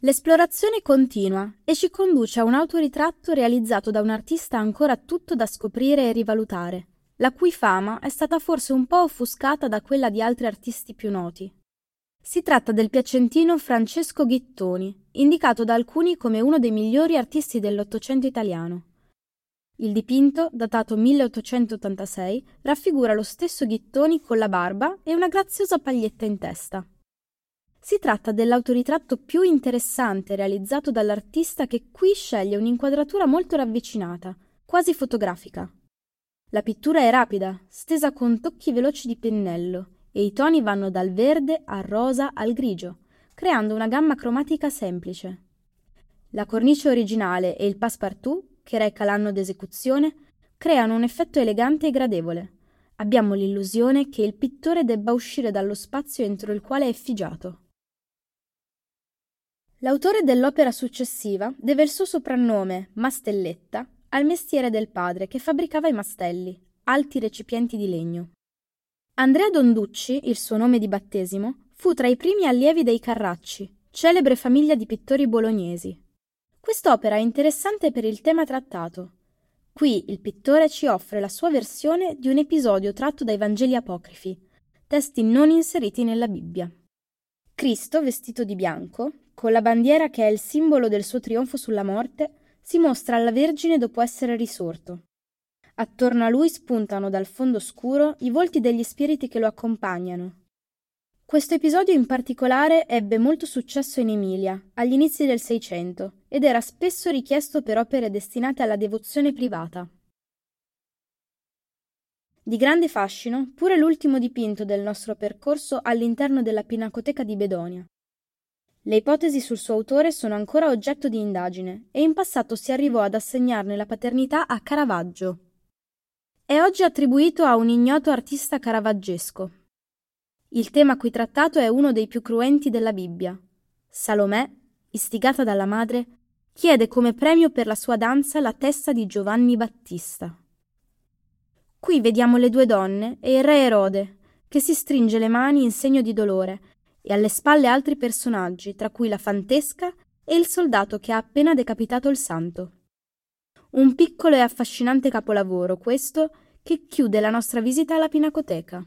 L'esplorazione continua e ci conduce a un autoritratto realizzato da un artista ancora tutto da scoprire e rivalutare, la cui fama è stata forse un po' offuscata da quella di altri artisti più noti. Si tratta del piacentino Francesco Ghittoni, indicato da alcuni come uno dei migliori artisti dell'Ottocento italiano. Il dipinto, datato 1886, raffigura lo stesso Ghittoni con la barba e una graziosa paglietta in testa. Si tratta dell'autoritratto più interessante realizzato dall'artista, che qui sceglie un'inquadratura molto ravvicinata, quasi fotografica. La pittura è rapida, stesa con tocchi veloci di pennello, e i toni vanno dal verde al rosa al grigio, creando una gamma cromatica semplice. La cornice originale e il passepartout, che reca l'anno d'esecuzione, creano un effetto elegante e gradevole. Abbiamo l'illusione che il pittore debba uscire dallo spazio entro il quale è effigiato. L'autore dell'opera successiva deve il suo soprannome, Mastelletta, al mestiere del padre, che fabbricava i mastelli, alti recipienti di legno. Andrea Donducci, il suo nome di battesimo, fu tra i primi allievi dei Carracci, celebre famiglia di pittori bolognesi. Quest'opera è interessante per il tema trattato. Qui il pittore ci offre la sua versione di un episodio tratto dai Vangeli apocrifi, testi non inseriti nella Bibbia. Cristo, vestito di bianco, con la bandiera che è il simbolo del suo trionfo sulla morte, si mostra alla Vergine dopo essere risorto. Attorno a lui spuntano dal fondo scuro i volti degli spiriti che lo accompagnano. Questo episodio in particolare ebbe molto successo in Emilia, agli inizi del Seicento, ed era spesso richiesto per opere destinate alla devozione privata. Di grande fascino pure l'ultimo dipinto del nostro percorso all'interno della Pinacoteca di Bedonia. Le ipotesi sul suo autore sono ancora oggetto di indagine e in passato si arrivò ad assegnarne la paternità a Caravaggio. È oggi attribuito a un ignoto artista caravaggesco. Il tema qui trattato è uno dei più cruenti della Bibbia. Salomè, istigata dalla madre, chiede come premio per la sua danza la testa di Giovanni Battista. Qui vediamo le due donne e il re Erode, che si stringe le mani in segno di dolore, e alle spalle altri personaggi, tra cui la fantesca e il soldato che ha appena decapitato il santo. Un piccolo e affascinante capolavoro, questo, che chiude la nostra visita alla Pinacoteca.